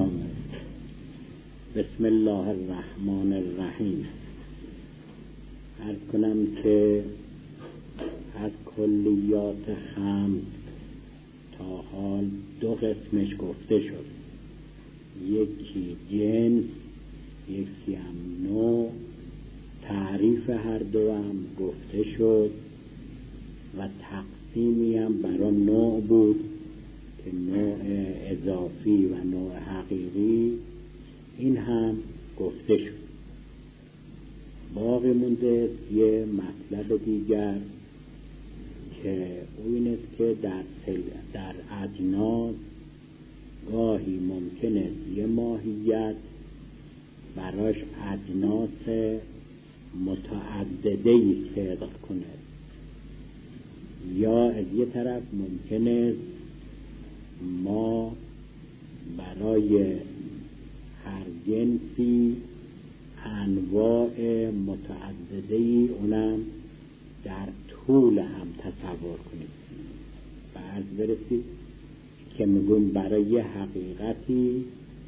بسم الله الرحمن الرحیم. عرض کنم که از کلیات خمس تا حال دو قسمش گفته شد، یکی جنس، یکی هم نوع. تعریف هر دو هم گفته شد و تقسیمی هم برای نوع بود که نوع اضافی و نوع حقیقی، این هم گفته شد. باقی مونده یه مطلب دیگر که این است که در اجناس گاهی ممکن است یه ماهیت براش اجناس متعدده‌ای پیدا کنه، یا از یه طرف ممکن است ما برای هر جنسی انواع متعدده‌ای اونم در طول هم تصور کنیم. بعد برسید که میگون برای حقیقتی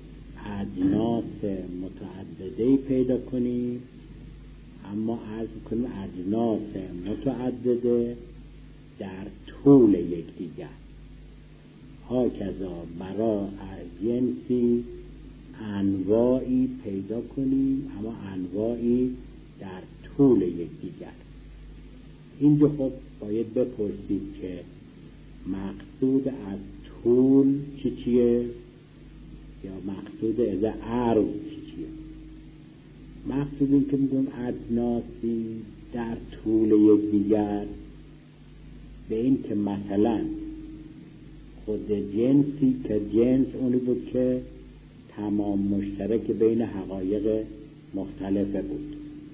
اجناس متعدده‌ای پیدا کنیم، اما عرض کنیم اجناس متعدده در طول یکدیگر. هاکذا برای جنسی انواعی پیدا کنیم، اما انواعی در طول یکدیگر. اینجا خب باید بپرسید که مقصود از طول چیه یا مقصود از عرض چیه؟ مقصود این که میگم اجناسی در طول یکدیگر به این که مثلا خود جنسی که جنس اونی بود که تمام مشترک بین حقایق مختلفه بود.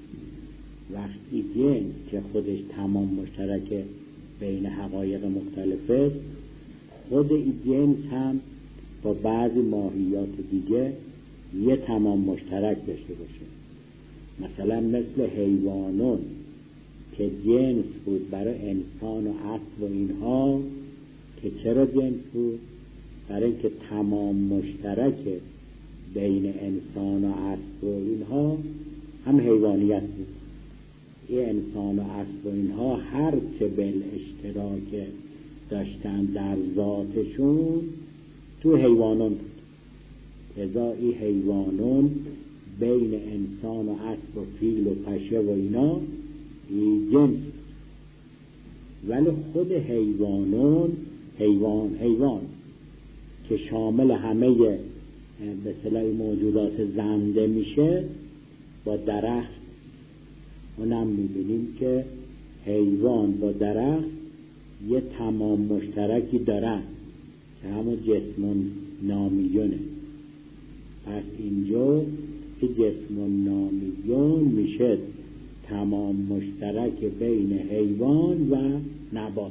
وقتی جنس که خودش تمام مشترک بین حقایق مختلفه، خود این جنس هم با بعضی ماهیات دیگه یه تمام مشترک داشته باشه. مثلا مثل حیوانون که جنس بود برای انسان و اسب و اینها، که چرا جنس بود؟ برای اینکه تمام مشترک بین انسان و اسب و اینها هم حیوانیت بود. این انسان و اسب و اینها هر چه بالاشتراک داشتن در ذاتشون تو حیوانون بود. لذا این حیوانون بین انسان و اسب و فیل و پشه و اینا این جنس. ولی خود حیوانون حیوان که شامل همه به اصطلاح موجودات زنده میشه، با درخت اونم میبینیم که حیوان با درخت یه تمام مشترکی دارن که همون جسم نامیونه. پس اینجا که جسم نامیون میشه تمام مشترک بین حیوان و نبات.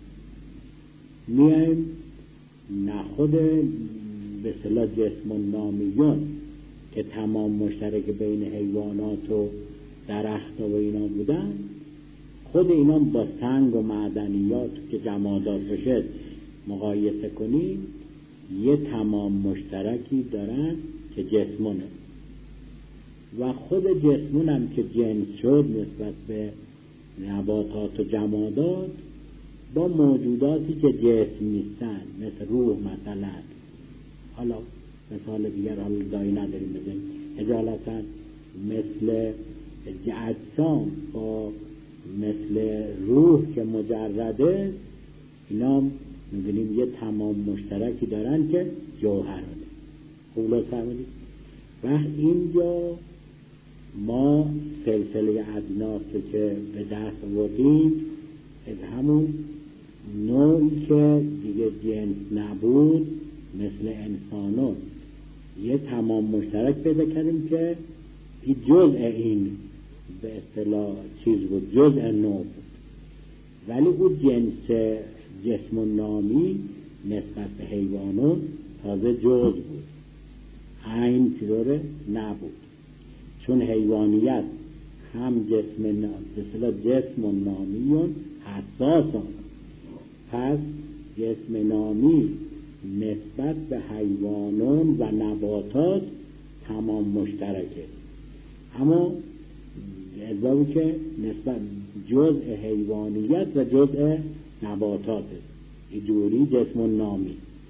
میایم نخود به اصطلاح جسم نامیون که تمام مشترک بین حیوانات و درخت و اینا بودن، خود اینا با سنگ و معدنیات که جمادات بشه مقایسه کنیم، یه تمام مشترکی دارن که جسمونه. و خود جسمون هم که جنس شد نسبت به نباتات و جمادات، با موجوداتی که جسم نیستن مثل روح مثلا، حالا مثال دیگر حالا دایی نداریم بزنیم، اجالتا مثل اجسام با مثل روح که مجرده، اینا میبینیم یه تمام مشترکی دارن که جوهرانه. خولا فهمیدید؟ وقت اینجا ما سلسله اجناس که به دست آوردیم از همون نوعی که دیگه جنس نبود مثل انسانون یه تمام مشترک پیدا کردیم که این جزء این به اصطلاح چیز بود، جزء نوع بود. ولی اون جنس جسم نامی نسبت به حیوانون تازه جزء بود، عین طوره نبود. چون حیوانیت هم جسم نامیون حساسان، پس جسم نامی نسبت به حیوانات و نباتات تمام مشترکه، اما اضافه که نسبت جزء حیوانیت و جزء نباتات اینجوری جسم نامی،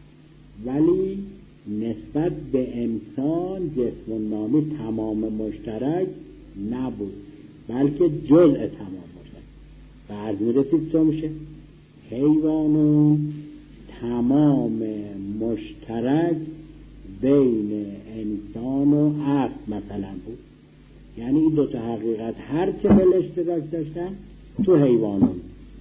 ولی نسبت به انسان جسم نامی تمام مشترک نبود، بلکه جزء تمام مشترک. و عرض می‌رسید چه میشه؟ حیوانون تمام مشترک بین انسان و اسب مثلا بود، یعنی این دو تا حقیقت هر چه به اشتراک داشتن تو حیوانون،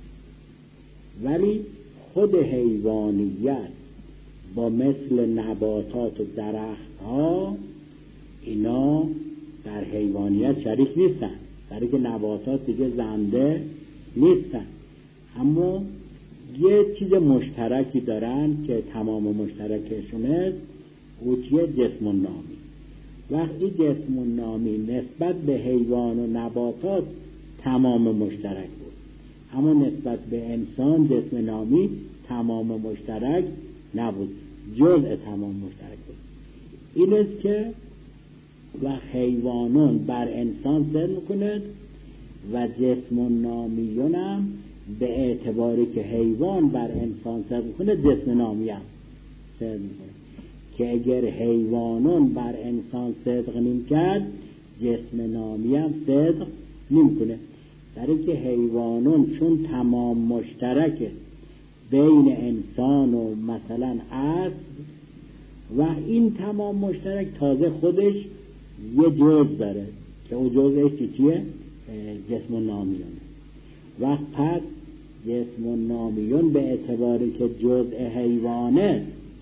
ولی خود حیوانیت با مثل نباتات و درخت ها اینا در حیوانیت شریک نیستن، برای که نباتات دیگه زنده نیستن، اما یه چیز مشترکی دارن که تمام مشترکشونه، او چیه؟ جسم نامی. وقتی جسم نامی نسبت به حیوان و نباتات تمام مشترک بود، اما نسبت به انسان جسم نامی تمام مشترک نبود، جزء تمام مشترک بود. این است که و حیوانون بر انسان سر میکنند و جسم نامیون هم به اعتباری که حیوان بر انسان سر میکنه جسم نامی هم سر میکنه، که اگر حیوانون بر انسان صدق نمی کرد جسم نامی هم صدق نمی کنه، در اینکه حیوانون چون تمام مشترکه بین انسان و مثلا اسب و این تمام مشترک تازه خودش یه جزء داره که اون جزءش چیه؟ جسم نامیونه. و پس جسم نامیون به اعتباری که جزء حیوانه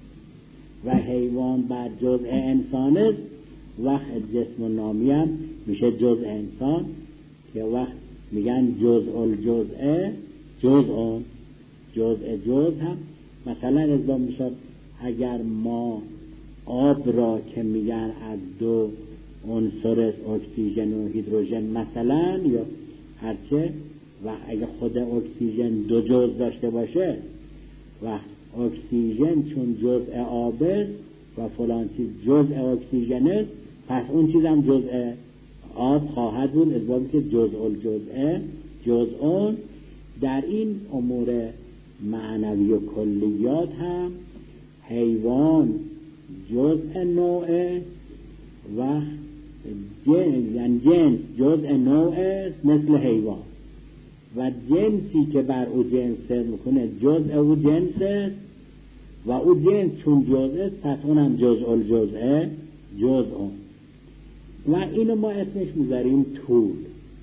و حیوان بر جزء انسان است، وقت جسم نامی هم میشه جزء انسان، که وقت میگن جزء الجزء جزء هم مثلا ازا میشه اگر ما آب را که میگن از دو عنصر اکسیژن و هیدروژن مثلا یا هرچه، و اگر خود اکسیژن دو جزء داشته باشه و اکسیژن چون جزء آب است و فلان چیز جزء اکسیژن است، پس اون چیز هم جزء آب خواهد بود، از بابی که جزء الجزء جزء. در این امور معنوی و کلیات هم حیوان جزء نوع و جنس جزء نوع مثل حیوان، و جنسی که بر او جنس سر میکنه جزء او جنس است و او جنس چون جزء است پس اونم جزء الجزء جزء. و اینو ما اسمش میذاریم طول.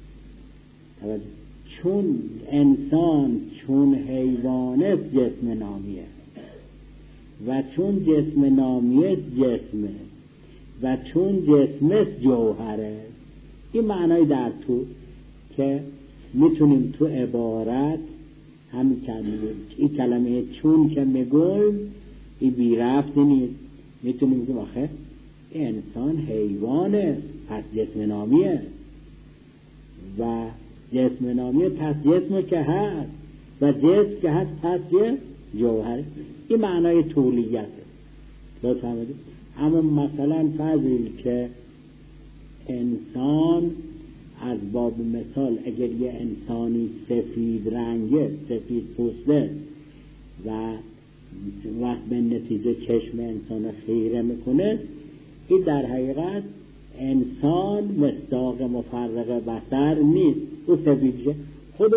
چون انسان چون حیوانه جسم نامیه و چون جسم نامیه جسمه و چون جسمه جوهره، این معنای در طول که میتونیم تو عبارت همین این کلمه چون که میگویم این بی رفت نیست، میتونیم بگیم آخه انسان حیوانه پس جسم نامیه و جسم نامیه پس جسم که هست و جسم که هست پس جوهره. این معنای طولیته. لطفا فهمیدید؟ اما مثلا فضیل که انسان از باب مثال اگر یه انسانی سفید رنگه سفید پوسته و وقت به نتیجه چشم انسان خیره میکنه، این در حقیقت انسان مصداق مفرق بصر نیست، او سفیدیه. خود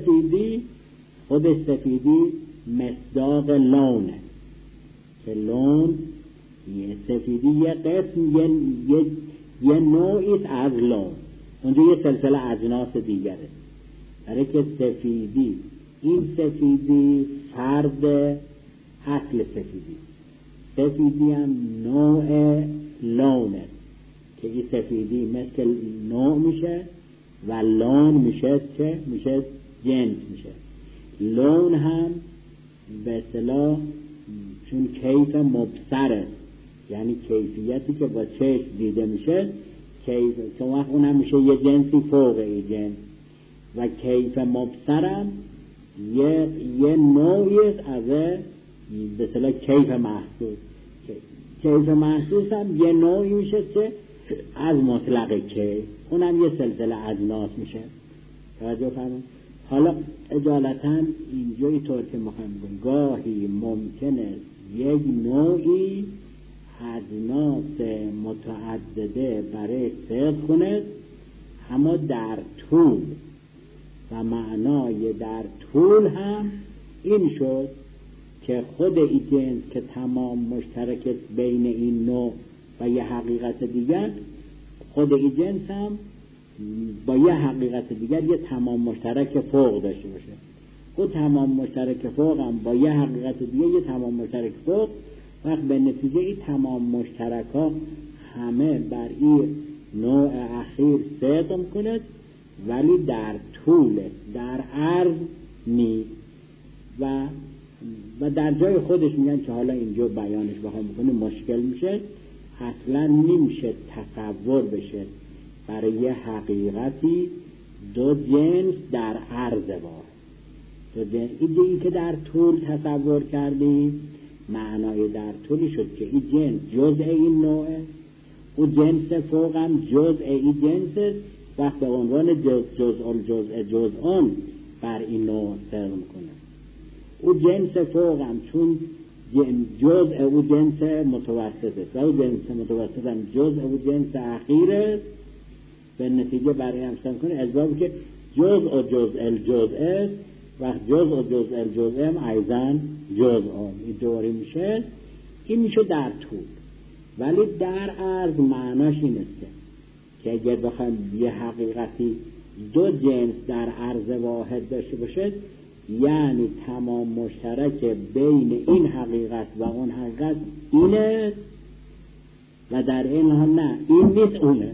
سفیدی مصداق لونه که لون یه سفیدی یه قسم یه نوعی از لون، اونجا یه سلسله اجناس دیگره. برای که این سفیدی فرد اصل سفیدی هم نوع لونه که این سفیدی مثل نوع میشه و لون میشه چه؟ میشه جنس میشه. لون هم به اصطلاح چون کیف مبصره، یعنی کیفیتی که با چشم دیده میشه، کیف که وقت اونم میشه یه جنسی فوق ای جنس، و کیف مبصرم یه نوعی از به اصطلاح کیف محسوس. کیف محسوس هم یه نوعی میشه که از مطلق کیف، اونم یه سلسله اجناس میشه. توجه فرمایید. حالا اجالتا اینجا اینطور که میخوایم گاهی ممکنه یک نوعی اجناس متعدده برای صدق کنه، اما در طول و معنای در طول هم این شد که خود این جنس که تمام مشترک بین این نوع و یه حقیقت دیگر، خود این جنس هم با یه حقیقت دیگر یه تمام مشترک فوق داشته باشه. خود تمام مشترک فوق هم با یه حقیقت دیگر یه تمام مشترک فوق، وقت به نتیجه این تمام مشترک ها همه بر این نوع اخیر صدق کند، ولی در طول، در عرض نیست. و در جای خودش میگن که حالا اینجا بیانش بخوام بکنه مشکل میشه، اصلا نمیشه تصور بشه برای یه حقیقتی دو جنس در عرض واحد. این که در طول تصور کردیم، معنای در طولی شد که این جنس جزء این نوعه، او جنس فوق هم جزء این جنس، وقت به عنوان جزء بر این نوع صدق کنه. او جنس فوق هم چون جزء او جنس متوسطه و او جنس متوسط هم جزء او جنس اخیره، به نتیجه برای همسان کنه اسبابی که جزء الجزء و جزء الجزء هم ایضا جزء این دوری میشه. این میشه در طول، ولی در عرض معناش این است که اگر بخوایم یه حقیقتی دو جنس در عرض واحد داشته باشه، یعنی تمام مشترک بین این حقیقت و اون حقیقت اینه و در این حال نه این نیست اونه،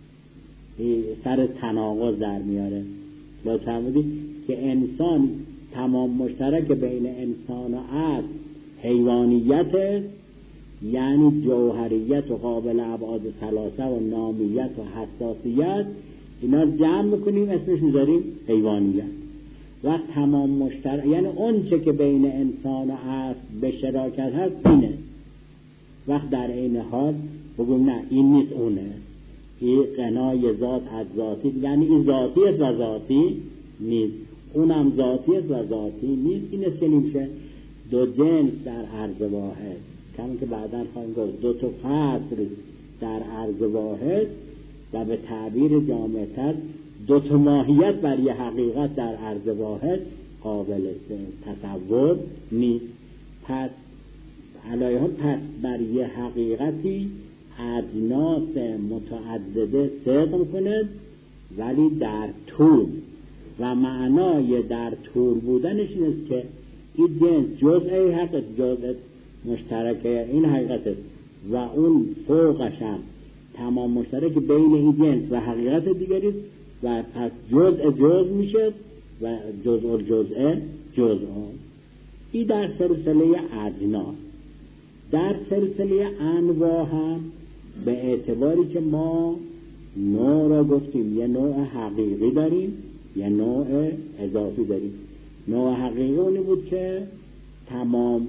سر تناقض در میاره. لطفاً بودید که انسان تمام مشترک بین انسان و عرض حیوانیت، یعنی جوهریت و قابل ابعاد ثلاثه و نامیت و حساسیت، اینا جمع میکنیم اسمش میذاریم حیوانیت. وقت تمام مشترک یعنی اون چه که بین انسان و عرض به شراکت هست اینه، وقت در این حال بگم نه این نیست اونه، این قنای ذات از ذاتی، یعنی این ذاتی است و ذاتی نیست، اونم ذاتی است و ذاتی نیست. این است که نمیشه دو جنس در عرض واحد، کمی که بعداً خواهیم گفت دو تا فصل در عرض واحد و به تعبیر جامع‌تر دو تا ماهیت بر یه حقیقت در عرض واحد قابل تصور نیست. پس علایه پس بر یه حقیقتی اجناس متعدده صدق کند، ولی در طول، و معنای در طول بودنش این است که این جنس جزء حقیقت، جزء مشترک این حقیقت و اون فوقش هم تمام مشترک بین این جنس و حقیقت دیگری و پس جزء میشه و جزء. این در سلسله اجناس. در سلسله انواع هم به اعتباری که ما نوع را گفتیم، یه نوع حقیقی داریم، یه نوع اضافی داریم. نوع حقیقی اونی بود که تمام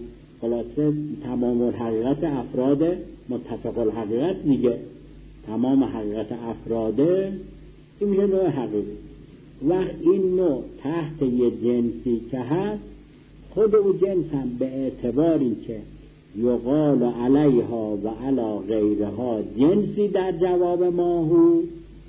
الحقیقت افراد متفق الحقیقت میگه، تمام حقیقت افراده، این میشه نوع حقیقی. وقت این نوع تحت یه جنسی که هست، خود او جنس هم به اعتباری که یقال علیها و علی غیرها جنسی در جواب ماهو،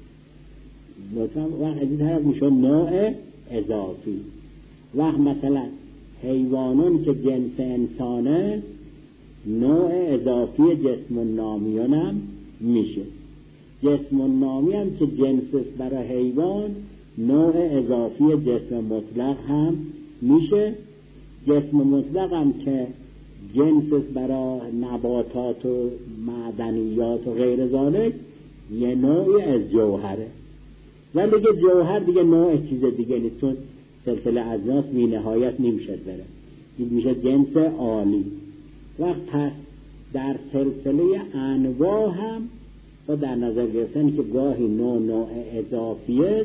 وقت از این طرف میشه نوع اضافی. وقت مثلا حیوانون که جنس انسانه، نوع اضافی جسم نامیون هم میشه. جسم نامی هم که جنس برای حیوان، نوع اضافی جسم مطلق هم میشه. جسم مطلق هم که جنس برای نباتات و معدنیات و غیر ذالک، یه نوعی از جوهره. ولی دیگه جوهر دیگه نوع چیز دیگه نیست، چون سلسله اجناس بی نهایت نمیشه بره، این میشه جنس عالی. وقت پس در سلسله انواع هم با در نظر گرفتن که گاهی نوع اضافیه،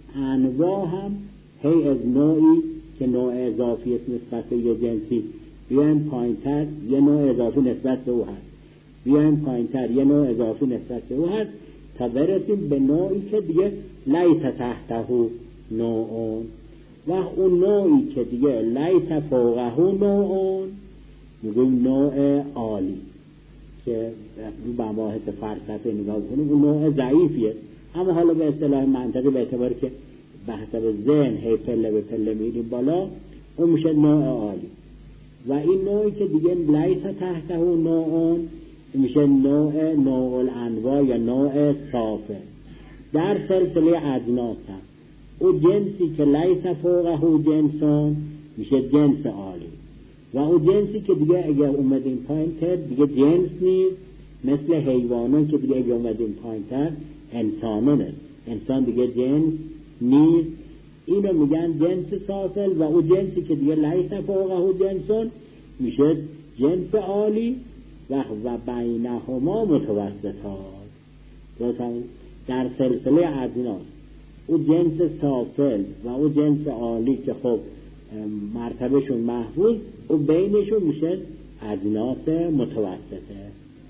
انواع هم هی از نوعی که نوع اضافی است نسبت به یه جنسی بیایم پایینتر یه نوع اضافی نسبت به او هست، بیایم پایینتر یه نوع اضافی نسبت به او هست، تا برسیم به نوعی که دیگه لیس تحته نوعون، و اون نوعی که دیگه لیس فوقه نوعون میگویم نوع عالی، که رو مباحث فلسفه نگاه کنیم اون نوع ضعیفیه، اما حالا به اصطلاح منطقی به اعتباری که به حسب ذهن هی پله به پله میریم بالا، اون میشه نوع عالی. و این نوعی که دیگه لیس تحته نوعون میشه نوع الانواع یا نوع صافه. در سلسله اجناس هم او جنسی که لیس فوقه جنسون میشه جنس عالی، و او جنسی که دیگه اگر اومدیم پایین تر دیگه جنس نیست، مثل حیوانان که دیگه اگر اومدیم پایین تر انسانان است، انسان دیگه جنس نیست، اینو میگن جنس سافل. و او جنسی که دیگه لیس فوقه جنسون میشه جنس عالی و بینهما متوسطات. در سلسله اجناس او جنس سافل و او جنس عالی که خب مرتبهشون محفوظ، او بینشون میشه اجناس متوسطه.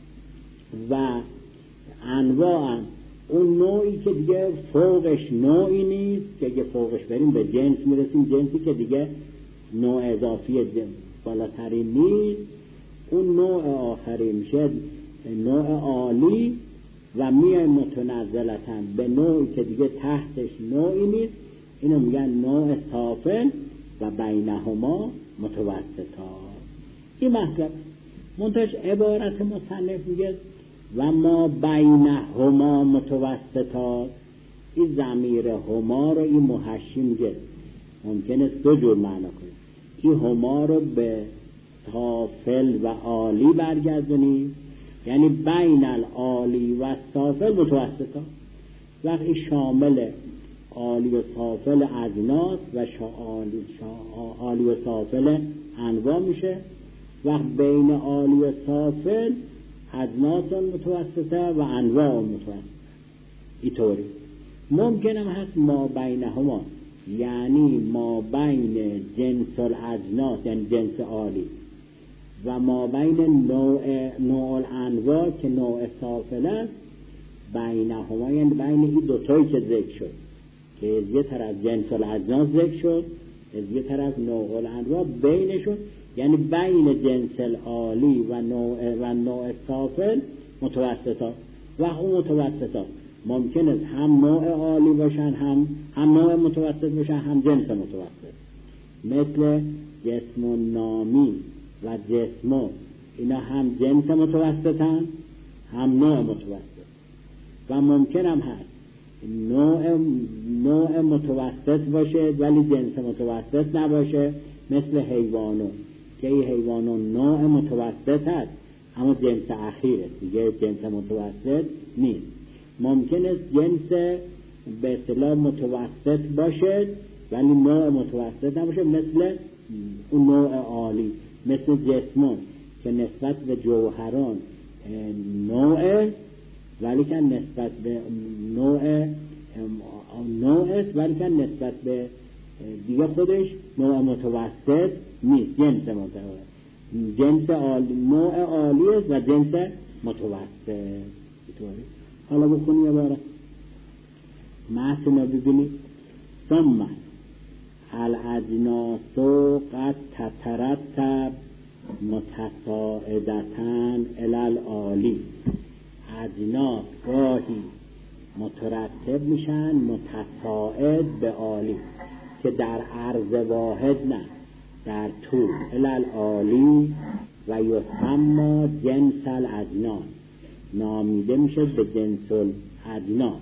و انواع اون نوعی که دیگه فوقش نوعی نیست، که اگه فوقش بریم به جنس میرسیم، جنسی که دیگه نوع اضافی بالاتری نیست، اون نوع آخری میشه نوع عالی و میای متنزلتن به نوعی که دیگه تحتش نوعی نیست، اینو میگن نوع سافل و بینهما متوسطات. این مطلب منتش عبارت مصنف میگه و ما بینهما متوسطات. این ضمیر هما رو این محشی میگه ممکنه دو جور معنا کنه، این هما رو به سافل و عالی برگردونیم، یعنی بین العالی و سافل متوسطات، وقتی شامل عالی و سافل اجناس و عالی و سافل انواع میشه، وقت بین عالی و سافل اجناس متوسطه و انواع متوسطه. اینطوری ممکن هم هست ما بینهما، یعنی ما بین جنس الاجناس یعنی جنس عالی و ما بین نوع الانواع که نوع سافل است، بینهما یعنی بین این دوتایی که ذکر شد، که یه طرف جنس الاجناس ذکر شد، یه طرف نوع الانواع، بینشون یعنی بین جنس العالی و نوع سافل متوسطات. و اون متوسطات ممکن است هم نوع عالی باشن، هم نوع متوسط باشن، هم جنس متوسط، مثل جسم نامی و جسم، اینا هم جنس متوسطن هم نوع متوسط. و ممکن هم هست نوع متوسط باشه ولی جنس متوسط نباشه، مثل حیوانون که این حیوانون نوع متوسط هست اما جنس اخیره دیگه جنس متوسط نیست. ممکن است جنس به اصطلاح متوسط باشه ولی نوع متوسط نباشه، مثل اون نوع عالی، مثل جسمون که نسبت به جوهران نوع ولی که نسبت به نوع است ولی که نسبت به دیگه خودش نوع متوسط نیست، جنس متوسط، جنس عالی، نوع عالی است و جنس متوسط. حالا بخونی یه باره متن رو ببینید. ثم الاجناس قد تترتب متصاعدتن الی العالی. اجناس گاهی مترتب میشن متصاعد به عالی، که در عرض واحد نه، در طول، الی العالی و یسمى جنس الاجناس، نامیده میشه به جنس الاجناس.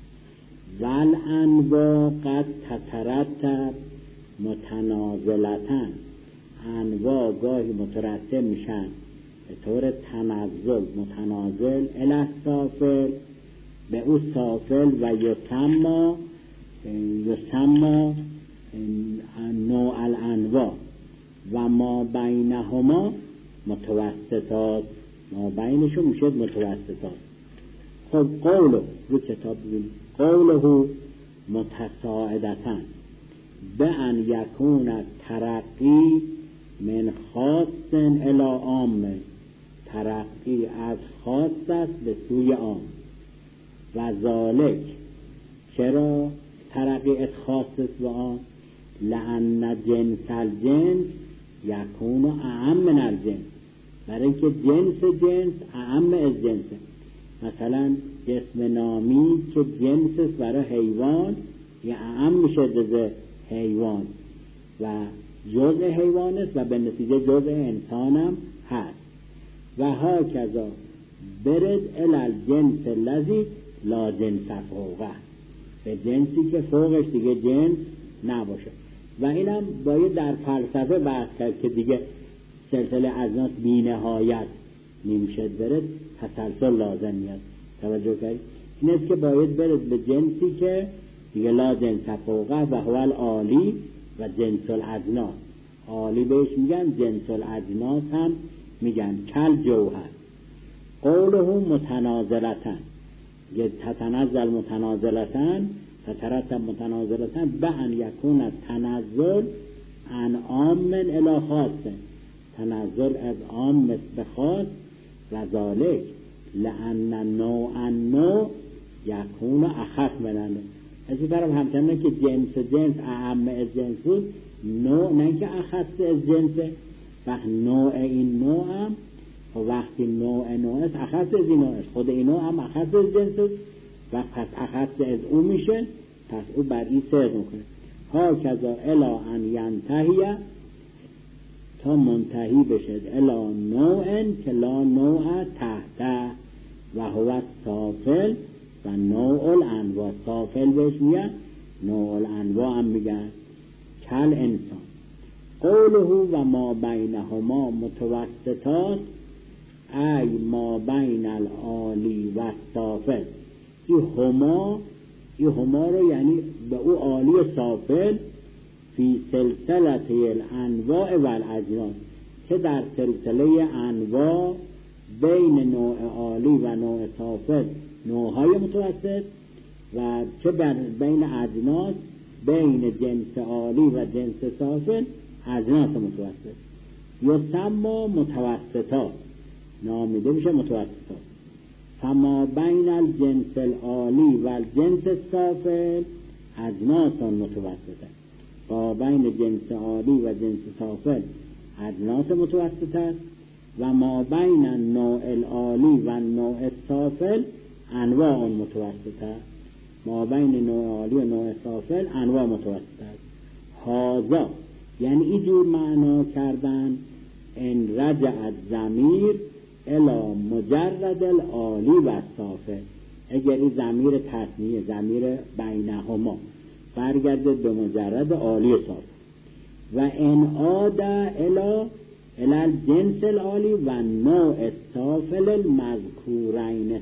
والانواع قد تترتب متنازلتن. انواع گاهی مترتب میشن به طور تنزل، متنازل، الی السافل، به او سافل، و یسمى نوع الانواع و ما بینهما متوسطات، ما بینشون میشه متوسطات. خب قوله رو کتاب ببینید، قوله متصاعدتن به ان یکون ترقی من خاص الی عام، ترقی از خاص است به سوی عام. و ذالک، چرا ترقی از خاص است به عام؟ لأن جنس الجنس یکون اعم من الجنس، برای اینکه جنس اعم از جنسه. مثلا جسم نامی که جنس است برای حیوان، یه اعم میشه جز حیوان و جزء حیوان است و به نتیجه جزء انسان هم هست. و ها کذا برد الالجنس الذی لا جنس فوقه، به جنسی که فوقش دیگه جنس نباشه. و اینم باید در فلسفه بحث کرد که دیگه سلسله اجناس بی نهایت نمیشد برد، تسلسل لازم میاد. توجه کنید این است که باید برد به جنسی که دیگه لا جنس فوقه و هو العالی و جنس الاجناس. عالی بهش میگن، جنس الاجناس هم میگن. کل جوهر قوله متنازلتن، یه تتنزل متنازلتن، تترتب متنازلتن، به ان یکون تنزل عن عام الی خاص، تنزل از عام به خاص. و ذالک لأن نوع یکون اخف مننه. از این طرف همچنان که جنس اعم از جنس بود، نوع نه که اخص از جنسه، وقت نوع این نوع هم وقتی نوع است اخص از این نوع است، خود این نوع هم اخص از جنس است و پس اخص از اون میشه، پس او بر این صدق میکنه. ها کذا الا ان ینتهی، تا منتهی بشد الا نوع که لا نوع تحته و هو سافل و نوع الانواع. سافل بهش میگن، نوع الانواع هم میگن. کل انسان قوله و ما بینهما متوسطات، ای ما بین العالی و سافل. این هما رو یعنی به او عالی و سافل، فی سلسله الانواع و الاجناس، که در سلسله انواع بین نوع عالی و نوع سافل نوعهای متوسط، و چه بین اجناس بین جنس عالی و جنس سافل اجناس متوسط. یسمى متوسطات، نامیده میشه متوسطات. فما بین الجنس العالی و الجنس السافل اجناس متوسطه، با بین جنس عالی و جنس سافل اجناس متوسطه. و ما بین النوع العالی و النوع السافل انواع متوسطه، ما بین نوع عالی و نوع سافل انواع متوسطه. هذا یعنی اینجور معنا کردن ان رجع الضمیر الی مجرد العالی و السافل، اگر این ضمیر تثنیه، ضمیر بینهما برگرده به مجرد عالی و سافل. و ان عاد الی الجنس العالی و نوع السافل المذکورین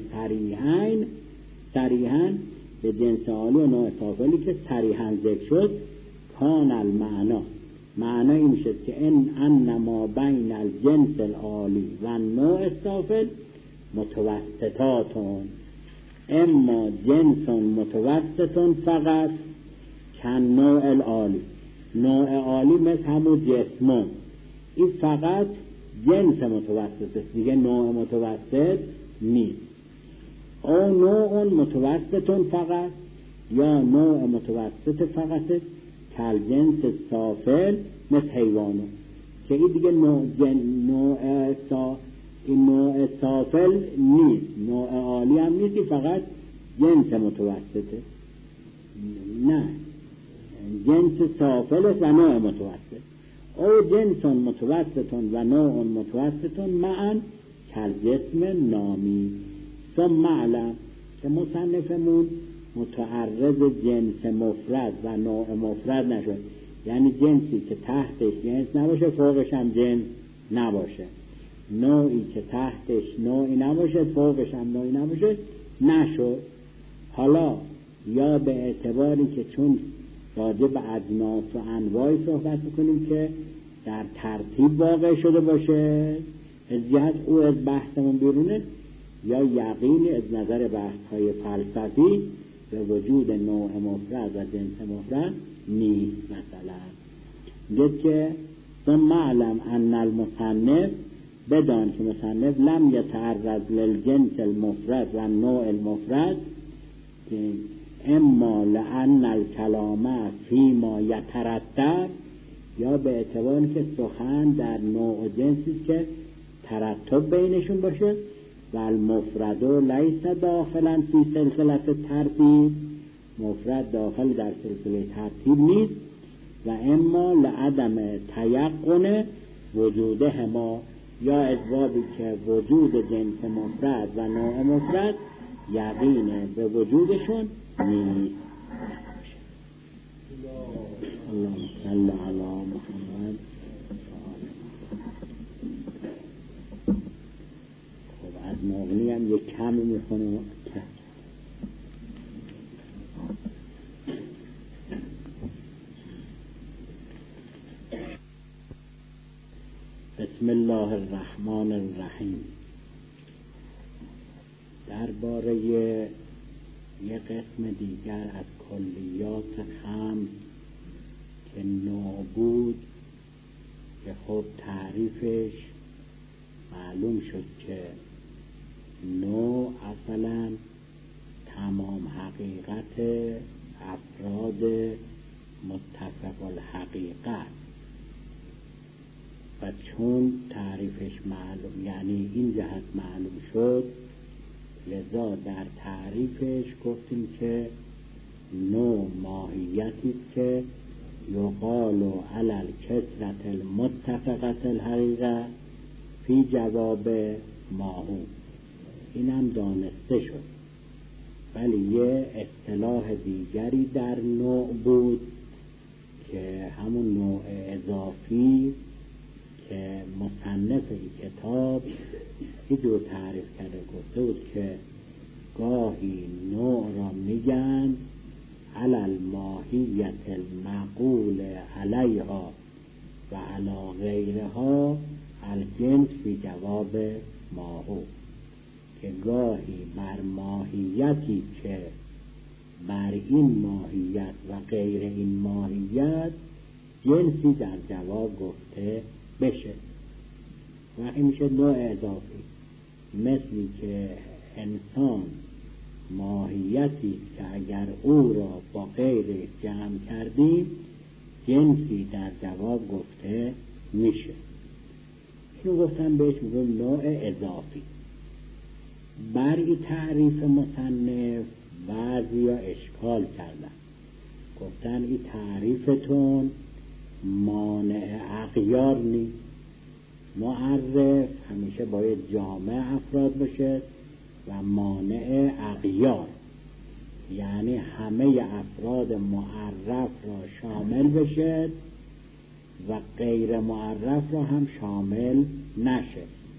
صریحاً به جنس عالی و نوع سافلی که صریحاً ذکر شد، کان المعنا، معنی این میشد که انما بین الجنس العالی و نوع السافل متوسطاتون، اما جنس متوسط فقط کن نوع العالی، نوع عالی مثل همون جسمون، این فقط جنس متوسط است، دیگه نوع متوسط نیست. او نوع متوسط فقط، یا نوع متوسط فقط کل جنس سافل مثل حیوانو، که این دیگه نوع سافل نیست، نوع عالی هم نیست، فقط جنس متوسطه. نه، جنس سافل و نوع متوسط. او جنس متوسط و نوع متوسط معا کل جسم نامی. ثم علم که مصنفمون متعرض جنس مفرد و نوع مفرد نشد، یعنی جنسی که تحتش جنس نباشه فوقش هم جنس نباشه، نوعی که تحتش نوعی نباشه فوقش هم نوعی نباشه نشد. حالا یا به اعتباری که چون راجع به اجناس و انواعی صحبت میکنیم که در ترتیب واقع شده باشه، از جهت او از بحثمون بیرونه، یا یقینی از نظر بحث‌های فلسفی به وجود نوع مفرد و جنس مفرد نیست. مثلا میگه که ثم اعلم ان المصنف، بدان که مصنف لم یتعرض للجنس المفرد و نوع المفرد، که اما لان الکلام فیما یترتب، یا به اعتبار که سخن در نوع و جنسی که ترتب بینشون باشه، و المفرد لیس داخلا فی سلسله ترتیب، مفرد داخل در سلسله ترتیب نیست، و اما لعدم تیقن وجودهما، یا اسبابی که وجود جنس مفرد و نوع مفرد یقین به وجودشون نیست. اللهم صل علی محمد. خب از مغنی هم یک کمی میخونه. بسم الله الرحمن الرحیم. درباره یک قسم دیگر از کلیات خمس که نوع بود، که خب تعریفش معلوم شد که نوع اصلا تمام حقیقت افراد متفق الحقیقت، و چون تعریفش معلوم، یعنی این جهت معلوم شد، لذا در تعریفش گفتیم که نوع ماهیتی است که یقال علی الکثرة المتفقة الحقیقه فی جواب ماهو. این هم دانسته شد. ولی یه اصطلاح دیگری در نوع بود که همون نوع اضافی که مصنف این کتاب اینجور تعریف کرده، گفته بود که گاهی نوع را میگن علی الماهیت المعقول علیها و علی غیرها الجنس فی جواب ماهو، که گاهی بر ماهیتی که بر این ماهیت و غیر این ماهیت جنسی در جواب گفته بشه، و این میشه نوع اضافی. مثلی که انسان ماهیتی که اگر او را با غیر جمع کردیم جنسی در جواب گفته میشه. اینو گفتم بهش میگم نوع اضافی. بر این تعریف مصنف بعضیا اشکال کردن، گفتن این تعریفتون مانع اغیار نیست. معرف همیشه باید جامع افراد باشه و مانع اغیار، یعنی همه افراد معرف را شامل بشه و غیر معرف را هم شامل نشه.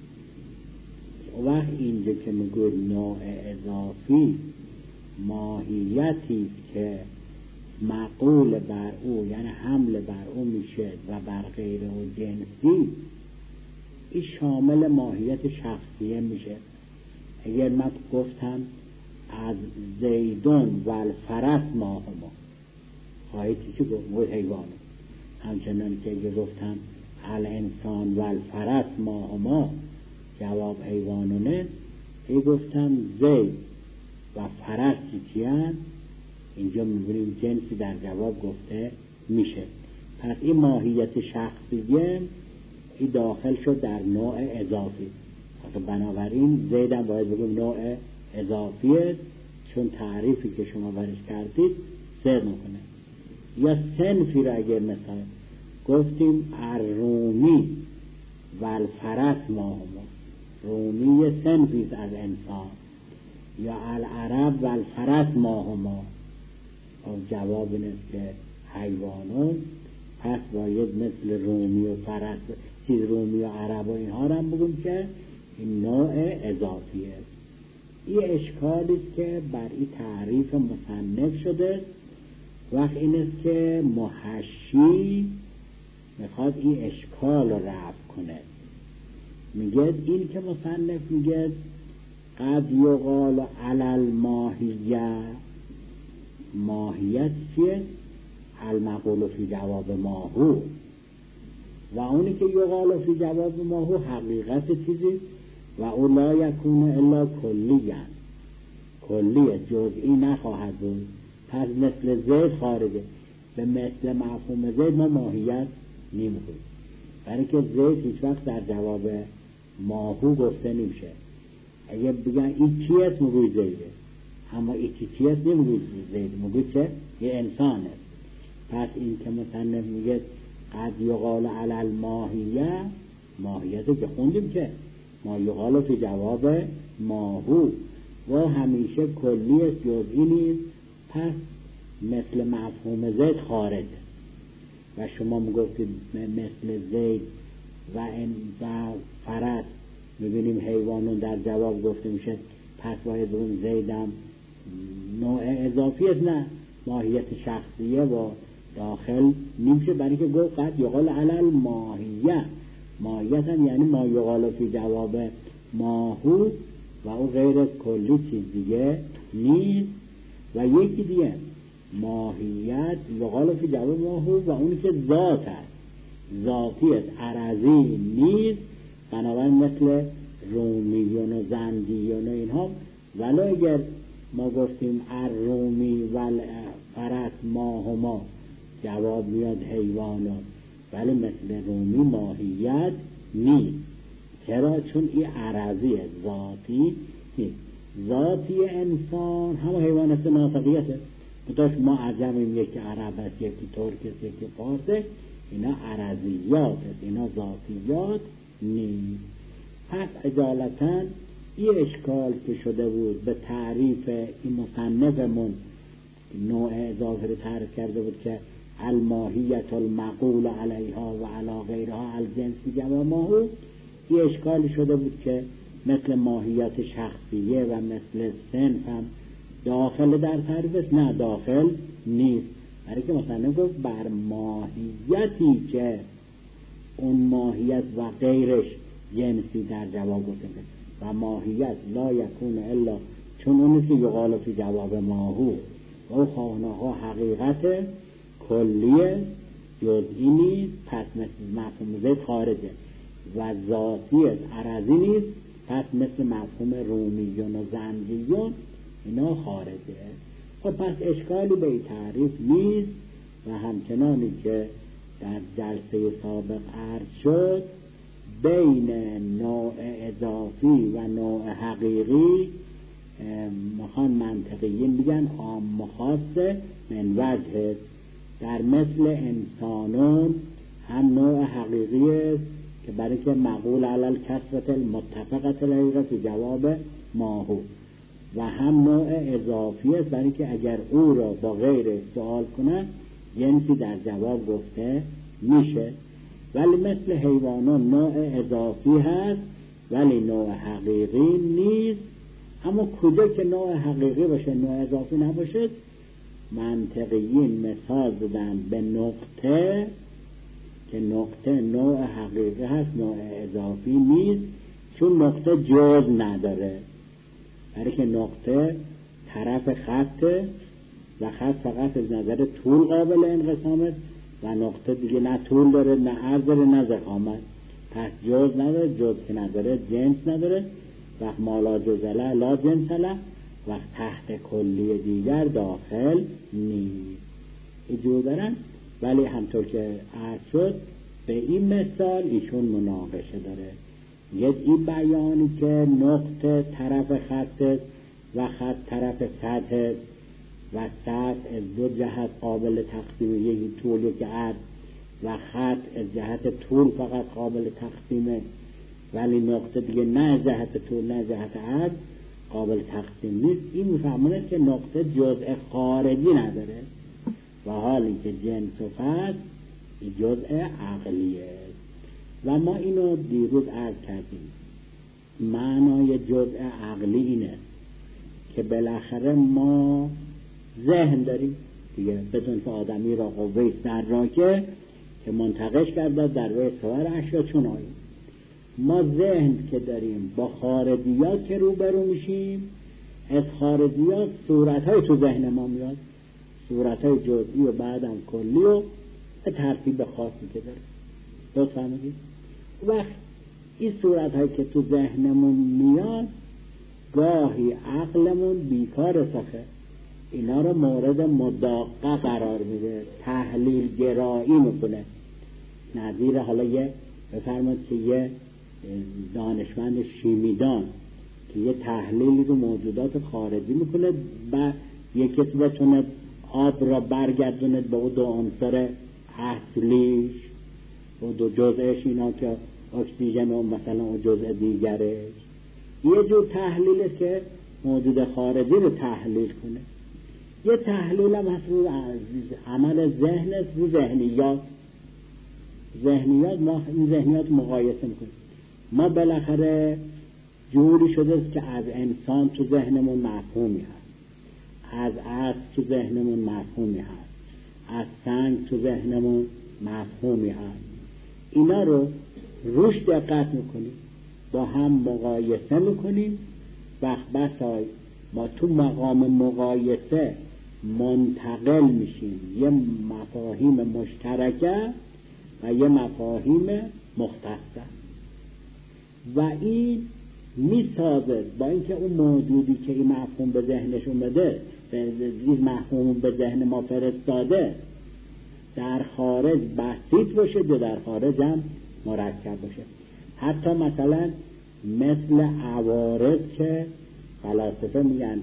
وقت اینجا که میگوید نوع اضافی ماهیتی که معقول بر او، یعنی حمل بر او میشه و بر غیر او جنسی، این شامل ماهیت شخصیه میشه. اگر من گفتم از زیدون و الفرس ماهما، خواهید چی گفت؟ حیوانه. همچنان که اگر گفتم الانسان و الفرس ماهما، جواب حیوانونه. ای گفتم زید و فرس چی هست؟ اینجا میبینیم جنسی در جواب گفته میشه. پس این ماهیت شخصیه این داخل شد در نوع اضافی. بنابراین زیدم باید بگم نوع اضافیه، چون تعریفی که شما برش کردید صدق میکنه. یا صنفی را اگر مثلا گفتیم الرومی و الفرس ماهما، رومی صنفی از انسان، یا العرب و الفرس ماهما، جواب این است که حیوانون، پس باید مثل رومی و فرس، چیز رومی و عرب و اینها را هم بگم که این نوع اضافی است. این اشکالی است که بر این تعریف مصنف شده. وقت این است که محشی میخواد این اشکال رو رفع کنه. میگه این که مصنف میگه قد یقال علی الماهیه، ماهیت چیه؟ المقول فی جواب ماهو، و اونی که یقال فی جواب ماهو حقیقت چیزی و او لا یکون الا کلیه، کلیه، جزئی نخواهد بود. پس مثل زید خارجه، به مثل مفهوم زید ما ماهیت نمیگوییم، برای که زید هیچ وقت در جواب ماهو گفته نمیشه. اگه بگن این کیست میگوی زیده، اما این کیست نمیگوی زید، میگوی چه؟ یه انسانه. پس این که مصنف میگه قد یقال علی الماهیه، ماهیت که خوندیم که ما یقال فی جواب ماهو و همیشه کلی است جزئی نیست، پس مثل مفهوم زید خارجه. و شما میگفتید مثل زید و فرس، میبینیم حیوانون در جواب گفته میشه، پس باید اون زیدم نوع اضافی است، نه ماهیت شخصیه و داخل نمیشه، برای که گفت قد یقال علی الماهیه، ماهیت هم یعنی ما یقال فی جواب ماهو و او غیر کلی چیز دیگه نیست. و یکی دیگه ماهیت یقال فی جواب ماهو و اونی که ذات است، ذاتی است، عرضی نیست. بنابراین مثل رومیون و زندیون و اینها، ولی اگر ما گفتیم الرومی و فرس ماهما جواب میاد حیوانات، ولی مثل رومی ماهیت نیست. چرا؟ چون این عرضی ذاتی نیست. ذاتی انسان هم حیوانات ناطقیته، بتاش ما عجمیم، یکی عرب است، یکی ترک است، یکی فارس، اینا عرضیات است، اینا ذاتیات نیست. پس اجالتا این اشکال که شده بود به تعریف این مصنفمون، نوع اضافه رو تعریف کرده بود که الماهیت المقول علیها و علی غیرها الجنسی جواب ماهو، این اشکالی شده بود که مثل ماهیت شخصیه و مثل صنف هم داخل در تعریف، نه داخل نیست. برای که مثلا گفت بر ماهیتی که اون ماهیت و غیرش جنسی در جواب گفته و ماهیت لا یکون الا، چون اونی که یقال فی جواب ماهو و او خانه‌ها حقیقت کلیه جزئی نیست، پس مثل مفهوم زید خارجه و ذاتی عرضی نیست، پس مثل مفهوم رومیون و زندیون اینا خارجه. خب پس اشکالی به این تعریف نیست و همچنانی که در جلسه سابق عرض شد بین نوع اضافی و نوع حقیقی مخان منطقیین میگن عام و خاص من وجه. در مثل انسانون هم نوع حقیقی است که برای که مقول علل کسرت المتفقت الحقیقت جواب ماهو، و هم نوع اضافی است برای که اگر او را با غیر سوال کنند جنسی در جواب گفته میشه. ولی مثل حیوانان نوع اضافی هست ولی نوع حقیقی نیست. اما کجا که نوع حقیقی باشه نوع اضافی نباشه، منطقیین مثال دادن به نقطه که نقطه نوع حقیقی هست نوع اضافی نیست، چون نقطه جز نداره، برای که نقطه طرف خطه و خط فقط از نظر طول قابل انقسامه و نقطه دیگه نه طول داره نه عرض داره نه ضخامت، پس جز نداره، جز که نداره جنس نداره، وقت مالا جزله لا جنس له، وقت تحت کلی دیگر داخل نیست. اینجور دارن. ولی همطور که عرض شد به این مثال ایشون مناقشه داره. یک این بیانی که نقطه طرف خط و خط طرف سطح و سطح از دو جهت قابل تقسیم، یکی طول یک عرض و خط از جهت طول فقط قابل تقسیمه، ولی نقطه دیگه نه از جهت طول نه از جهت عرض قابل تقسیم نیست. این میفهمونه که نقطه جزء خارجی نداره و حالی که جنس و فصل جزء عقلیه. و ما اینو دیروز عرض کردیم، معنای جزء عقلی اینه که بالاخره ما ذهن داریم دیگه، بدون که آدمی را قوه سراکه که منتقش کرده در روی صور اشیا چون آییم. ما ذهن که داریم با خارجیات که روبرو میشیم، از خارجیات صورتهای تو ذهن ما میاد، صورتهای جزئی و بعدم کلی و ترتیب خاصی که داره. لطفاً میگید وقت این صورت هایی که تو ذهنمون میاد گاهی عقلمون بیکار سخه اینا رو مورد مداقه قرار میده، تحلیل گرایی میکنه. نظیر حالا یه بفرمایید که یه دانشمند شیمیدان که یه تحلیلی رو موجودات خارجی میکنه و یه کسی بتونه آب را برگردونه به اون دو عنصر اصلیش و دو جزءش اینا که اکسیژن و مثلا اون جزء دیگرش، یه جور تحلیل است که موجود خارجی رو تحلیل کنه. یه تحلیل هم هست رو عمل ذهن است، رو ذهنیات ما این ذهنیات مقایسه میکنیم. ما بالاخره جوری شده است که از انسان تو ذهنمون مفهومی هست، از اسب تو ذهنمون مفهومی هست، از سنگ تو ذهنمون مفهومی هست. اینا رو روش دقت میکنیم، با هم مقایسه میکنیم. وقت بسای ما تو مقام مقایسه منتقل میشیم یه مفاهیم مشترکه و یه مفاهیم مختصه و این میسازه با اینکه اون موجودی که این مفهوم به ذهنش اومده، این مفهوم به ذهن ما فرستاده، در خارج بسیط باشه یا در خارج هم مرکب باشه. حتی مثلا مثل عوارض که فلاسفه میگن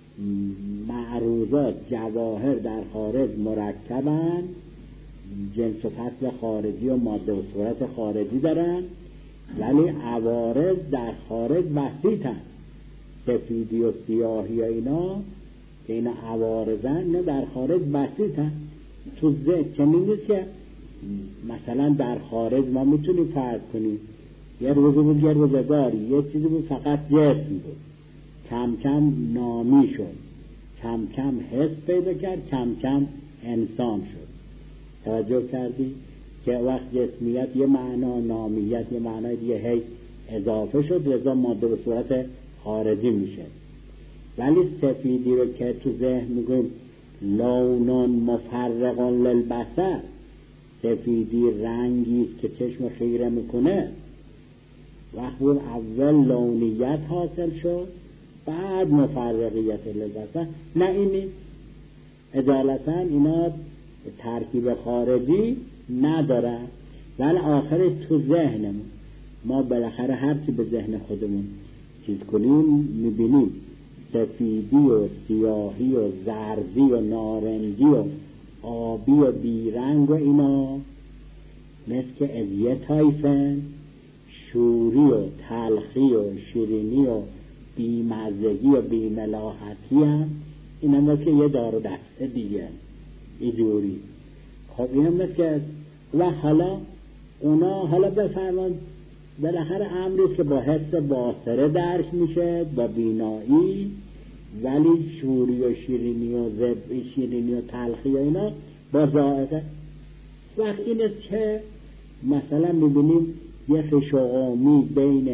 معروضات جواهر در خارج مرکبن، جنس و فصل خارجی و ماده و صورت خارجی دارن، ولی عوارض در خارج بسیطن. سفیدی و سیاهی اینا که اینا عوارضن، اینا در خارج بسیطن. تو ذهن چنین نیست که مثلا در خارج ما میتونیم فرض کنیم یه روزی بود، یه روزگاری یه چیزی بود فقط جسم بود، کم کم نامی شد، کم کم حس پیدا کرد، کم کم انسان شد. توجه کردی که وقت جسمیت یه معنا، نامیت یه معنای دیگه هی اضافه شد، رضا ماده به صورت خارجی میشه. ولی سفیدی رو که تو ذهن میگویم لونون مفرقون للبصر، سفیدی رنگی که چشم خیره میکنه، وقت بود اول لونیت حاصل شد بعد مفرقیت للبصر. نه این اجالتا اینا ترکیب خارجی نداره، ولی آخرش تو ذهنمون ما بالاخره هرچی به ذهن خودمون چیز کنیم میبینیم سفیدی و سیاهی و زردی و نارنجی و آبی و بیرنگ و اینا مثل که از یه تایفن، شوری و تلخی و شیرینی و بیمزگی و بیملاحتی هم اینا مثل که یه دار و دسته دیگه اینجوری. خب اینا مثل که و حالا اونا حالا بفرمان بالاخره امریست که با حس باصره درک میشه، با بینایی، ولی شوری و شیرینی و شیرینی و تلخی و اینا با ذائقه. وقت این است که مثلا میبینیم یه خشقامی بین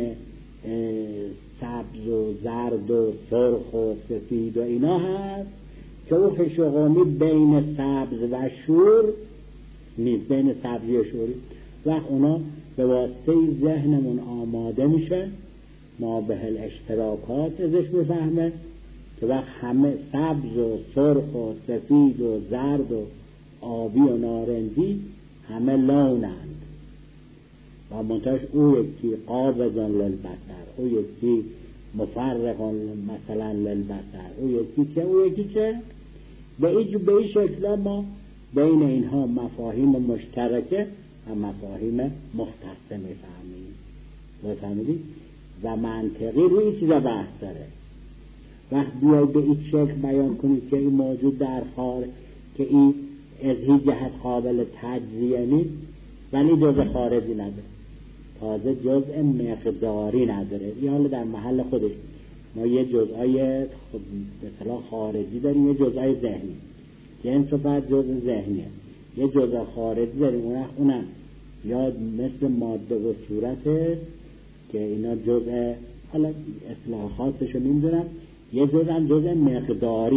سبز و زرد و سرخ و سفید و اینا هست که اون خشقامی بین سبز و شور نیست، بین سبزی و شوری. وقت اونا به واسطه ذهنمون آماده میشه، ما به الاشتراکات ازش بفهمه که وقت همه سبز و سرخ و سفید و زرد و آبی و نارنجی همه لونند و منتهاش او یکی قابضان للبصر، او یکی مفرقان مثلا للبصر، او یکی که به این شکل ما بین اینها مفاهیم مشترکه و مفاهیم مختصه میفهمید و منطقی روی این چیزا بحث داره. وقت بیای به این شکل بیان کنید که این موجود در خارج که این از هیچ جهت قابل تجزیه نیست، ولی جزء خارجی نداره، تازه جزء مقداری نداره. این حالا در محل خودش ما یه جزءای مثلا خارجی داریم، یه جزءای ذهنی، یه انصفت جزء ذهنیه، یه جزء خارجی داریم، اونم یا مثل ماده و صورته که اینا جزء حالا اصلاحاتشو نمیدونم، یه جزء هم جزء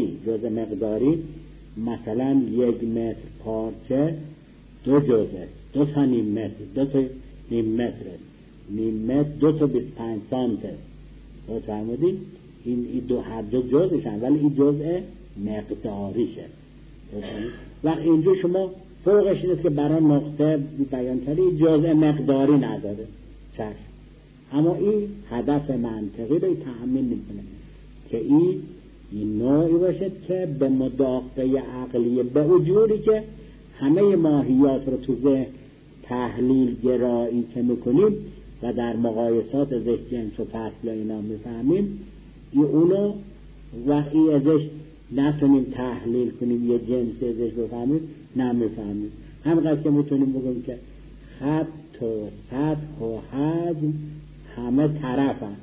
مقداری مثلا 1 متر پارچه 2 جزء 2 تا نیم متر، 2 تا نیم متر، نیم متر 2 تا 25 سانته. تو فرمودید این دو هر دو جزءشن، ولی این جزء مقداریشه. وقت اینجا شما فوقش اینه که برای نقطه بیان کردی جزء مقداری نداره چشم، اما این هدف منطقی رو تأمین میکنه که این نوعی باشه که به مدافع عقلیه، به وجودی که همه ماهیات رو تو ذهن تحلیل گرایی که میکنیم و در مقایسات ذهن جنس و فصل اینا میفهمیم، اونو وقتی ازش نتونیم تحلیل کنیم یه جنس ازش بفهمیم نمیفهمیم. همینقدر که میتونیم بگیم که خط و سطح و حجم همه طرفن،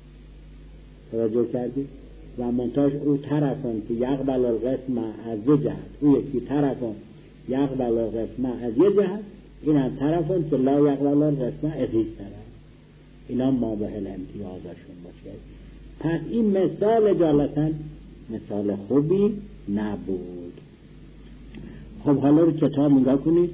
توجه کردید؟ و منتاج او طرفن که یقبل القسم از دو جهت، او یکی طرفن یقبل القسم از یه جهت، این هم طرفن که لا یقبل القسم از هیچ طرف. اینا ما به امتیازشون باشه. پس این مثال اجالتا مثال خوبی نبود. خب حالا رو کتاب نگاه کنید.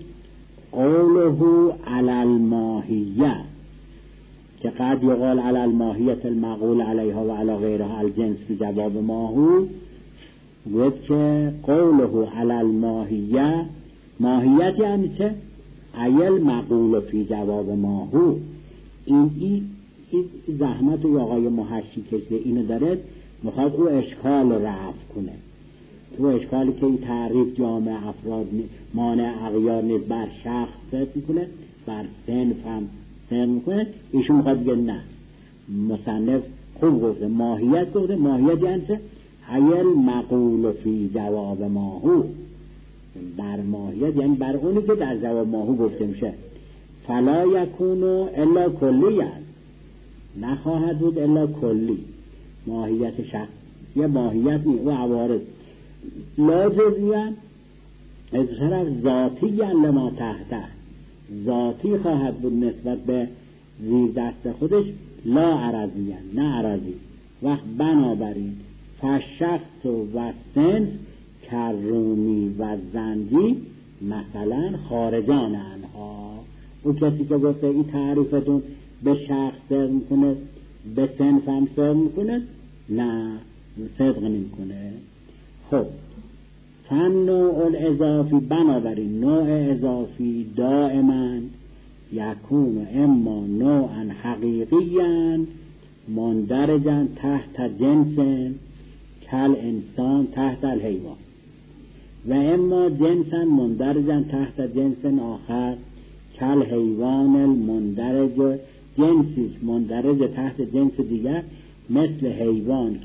قوله علی الماهیه که قد یقال علی الماهیت المقول علیها و علی غیرها الجنس فی جواب ماهو، گفت که قوله علی الماهیه، ماهیت یعنی چه؟ ایل مقول فی جواب ماهو. این زحمت و آقای محشی کشده اینو داره، میخواد او اشکال رفع کنه. تو اشکالی که این تعریف جامع افراد مانع اغیار نیست، بر شخص ست میکنه، بر صنف هم ست میکنه. ایشون میخواد بگه نه، مصنف خوب گفته ماهیت گفته. ماهیت یعنی چه؟ ایل مقول فی جواب ماهو. بر ماهیت یعنی بر اونی که در جواب ماهو گفته میشه. فلا یکونو الا کلیت، نخواهد بود الا کلی. ماهیت شخص یه ماهیت نی و عوارض لا جزئیاً از طرف ذاتی لما تحته، ذاتی خواهد بود نسبت به زیر دست خودش، لا عرضیاً نه عرضی. وقت بنابراین فشخص و سنس کرومی و زنجی مثلا خارجان انها. او کسی که گفته این تعریفتون به شخص صدق میکنه به صنف هم صدق میکنه، نه صدق نمیکنه. خب فنوع الاضافی، بنابراین نوع اضافی دائما یکون اما نوعا حقیقیاً مندرجاً تحت جنس کل انسان تحت الحیوان، و اما جنساً مندرجاً تحت جنس آخر کل حیوان المندرج، جنسیش مندرج تحت جنس دیگر مثل حیوان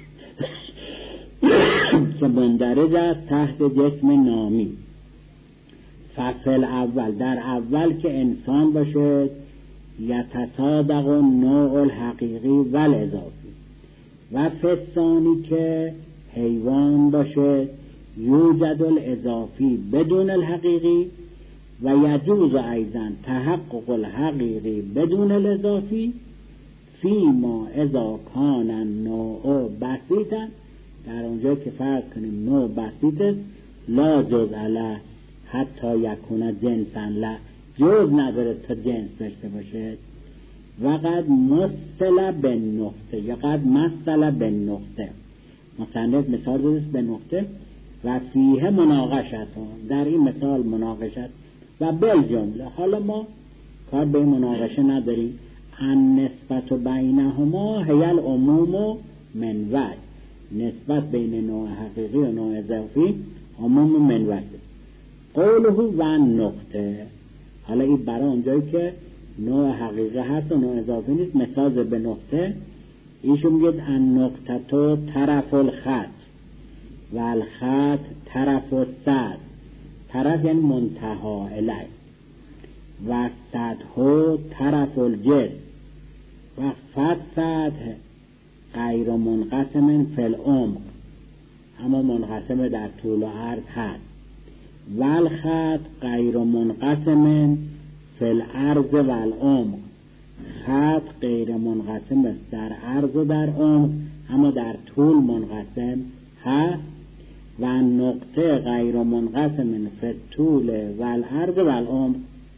که مندرج است تحت جسم نامی. فصل اول، در اول که انسان باشه یتصادق نوع الحقیقی و الاضافی، و فثانی که حیوان باشه یوجد الاضافی بدون الحقیقی و یجوز ایضا تحقق الحقیقی بدون الاضافی فیما اذا کان النوع بسیطا، در اونجا که فرض کنیم نوع بسیطه لا جز علی حتی یکونه جنسا، لا جز نداره تا جنس داشته باشه. و قد مثل به نقطه یا قد مثل به نقطه، مصنف مثال دارست به نقطه و فیه مناقشت، در این مثال مناقشت و بالجمله. حالا ما کار به مناقشه نداریم. ان نسبت بینهما هی العموم من وجه، نسبت بین نوع حقیقی و نوع اضافی عموم من وجه. قوله و نقطه، حالا این برای اونجایی که نوع حقیقی هست و نوع اضافی نیست مثال به نقطه. ایشون میگه ان نقطه تو طرف الخط و الخط طرف السطح، طرف یعنی منتها الیه، و سطح طرف الجسم، و سطح غیر منقسم فی العمق، اما منقسم در طول و عرض هست. و الخط غیر منقسم فی العرض و العمق، خط غیر منقسم است در عرض و در عمق، اما در طول منقسم هست. و نقطه غیر منقسم فی الطول و العرض و العمق،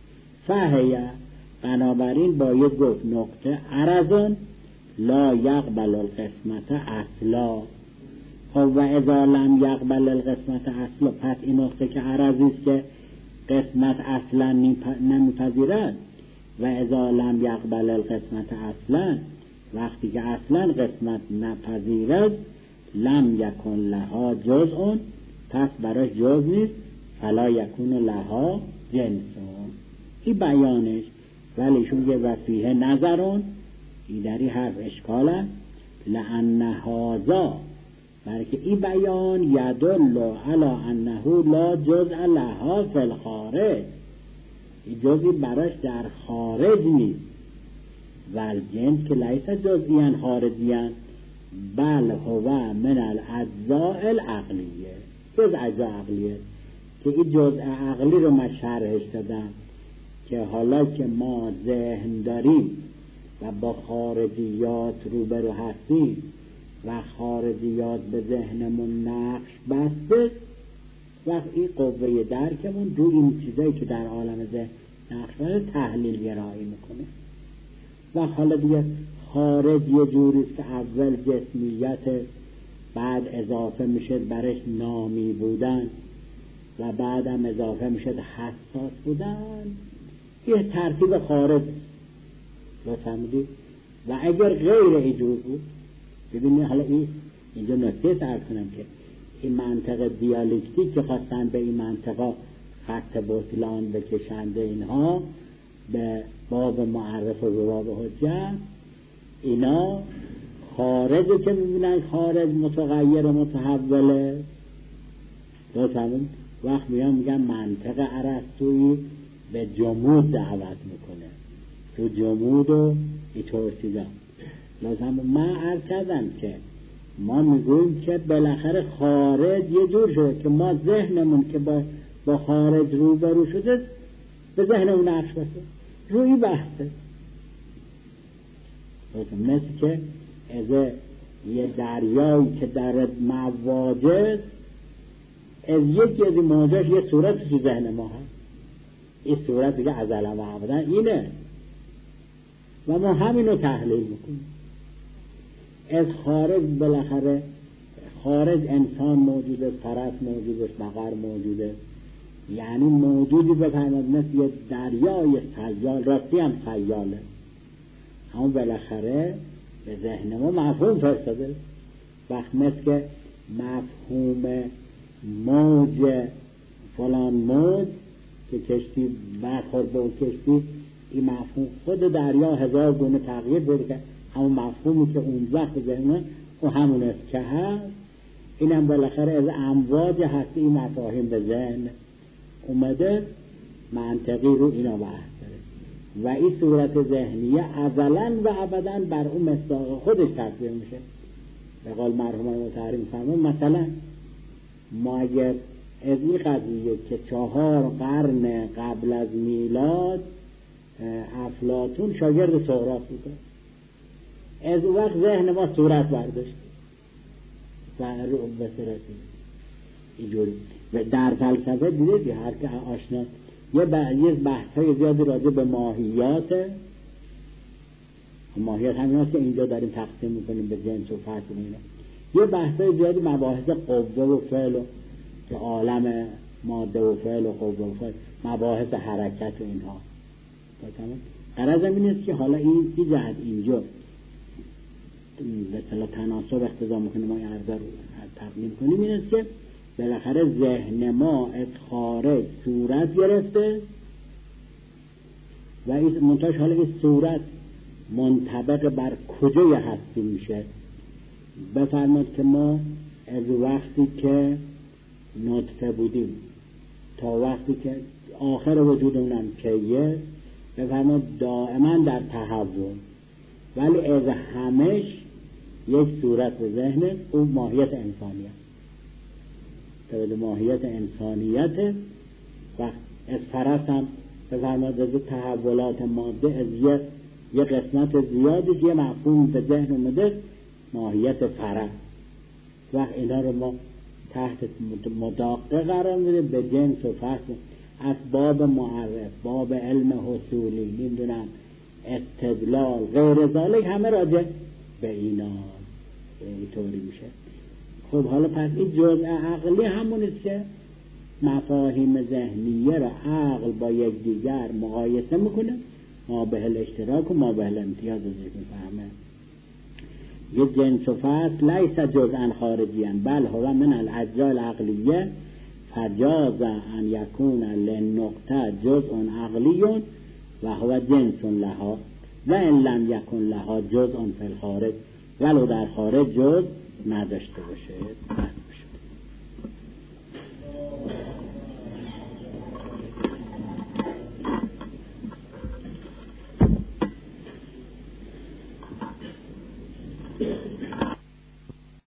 فهیه، بنابراین باید گفت نقطه عرضون لا یقبل القسمت اصلا. خب و اذا لم یقبل القسمت اصلا، پس این نقطه که عرضی است که قسمت اصلا نمیپذیرد. و اذا لم یقبل القسمت اصلا، وقتی که اصلا قسمت نپذیرد، لم یکن لها جزء، پس براش جز نیست. فلا یکون لها جنسون. این بیانش. ولی ایشون یه وفیه نظرون، این داری حرف اشکال است. لأن هذا، بلکه این بیان یدل علی انه لا جزء لها فی الخارج، این جزئی براش در خارج نیست. والجنس که لیس جزئیاً خارجیاً، بل هو من الاجزاء العقلیه، جز اجزاء عقلیه. که این جزء عقلی رو من شرحش دادم که حالا که ما ذهن داریم و با خارجیات روبرو هستیم و خارجیات به ذهنمون نقش بسته، وقت این قوه درکمون رو این چیزایی که در عالم ذهن نقش بسته تحلیل گرایی میکنه. و حالا دیگه خارج یه جوریست که اول جسمیت، بعد اضافه میشه برش نامی بودن و بعدم اضافه میشه حساس بودن. یه ترتیب خارج رو فهمیدید. و اگر غیر اینجور بود، ببینید حالا اینجا نکته سرد کنم که این منطق دیالکتیک که خواستن به این منطقه خط بطلان بکشنده، اینها به باب معرف و به باب حجت، اینا خارجی که میبینن خارج متغیر و متحوله، وقت میگن منطق ارسطویی به جمود دعوت میکنه، تو جمود و اینطور چیزا. لازم من عرض کردم که ما میگویم که بالاخره خارج یه جور شده که ما ذهنمون که با خارج روبرو شده به ذهنمون نقش بسته، روی بحثه. مثل که از یه دریایی که در مواجه، از یکی از این موجهش یه صورت تو ذهن ما هست، این صورت دیگه ازلا و ابدا اینه و ما همینو تحلیل میکنیم. از خارج بالاخره خارج انسان موجوده، فرس موجوده، مقر موجوده، یعنی موجودی بفرماد مثل یه دریای سیال، راستی هم سیاله، اما بالاخره به ذهن ما مفهوم فرستاده. وقت مثل که مفهوم موج فلان موج که کشتی برخورد به اون کشتی، این مفهوم خود دریا هزار گونه تغییر بده که همون مفهومی که اون وقت ذهنه و همون است که هست. اینم بالاخره از امواج هستی این مفاهیم به ذهن اومده، منطقی رو اینا بحث داره و این صورت ذهنیه اولا و ابدا بر اون مصداق خودش تصویر میشه. به قول مرحوم متحریم فرمون مثلا ما اگر از این قضیه که 4 قرن قبل از میلاد افلاطون شاگرد سقراط بوده، از اون وقت ذهن ما صورت برداشت و رو به صورت اینجوری. و در فلسفه دیدید هر که آشنا یه بحث‌های زیادی راجع به ماهیات همین هست که اینجا داریم تقسیم میکنیم به جنس و فصل و اینا. یه بحث‌های زیادی مباحث قوه و فعل و که عالم ماده و فعل و قوه و فعل، مباحث حرکت و اینها. غرض این است که حالا این جهت اینجا به اصطلاح تناسب اقتضا میکنه ما این عرضه رو تقدیم کنیم، این است که بالاخره ذهن ما از خارج صورت گرفته و این منتهاش حالا این صورت منطبق بر کجای هستی میشه. بفرماد که ما از وقتی که نطفه بودیم تا وقتی که آخر وجودمونم کیه، بفرماد دائما در تحول، ولی از همش یک صورت به ذهن اون ماهیت انسانیت، به ماهیت انسانیت. و از فرس هم بفرماد از تحولات ماده از یک قسمت زیادی یه مفهوم به ذهن اومده، ماهیت فرس. و اینا رو ما تحت مداقه قرار میده به جنس و فصل. از باب معرف، باب علم حصولی، نمیدونم استدلال، غیر ذالک، همه راجع به اینا اینطوری میشه. خب حالا پس این جزء عقلی همونیست که مفاهیم ذهنیه را عقل با یکدیگر مقایسه میکنه، ما به الاشتراک و ما به الامتیاز ازش میفهمه. یه جنس و فصل لیس جزءا خارجیاً بل هو من الاجزاء العقلیه فجاز ان یکون للنقطه جزء عقلی و هو جنس لها و ان لم یکن لها جزء فی الخارج، ولو در خارج جزء نداشته باشه.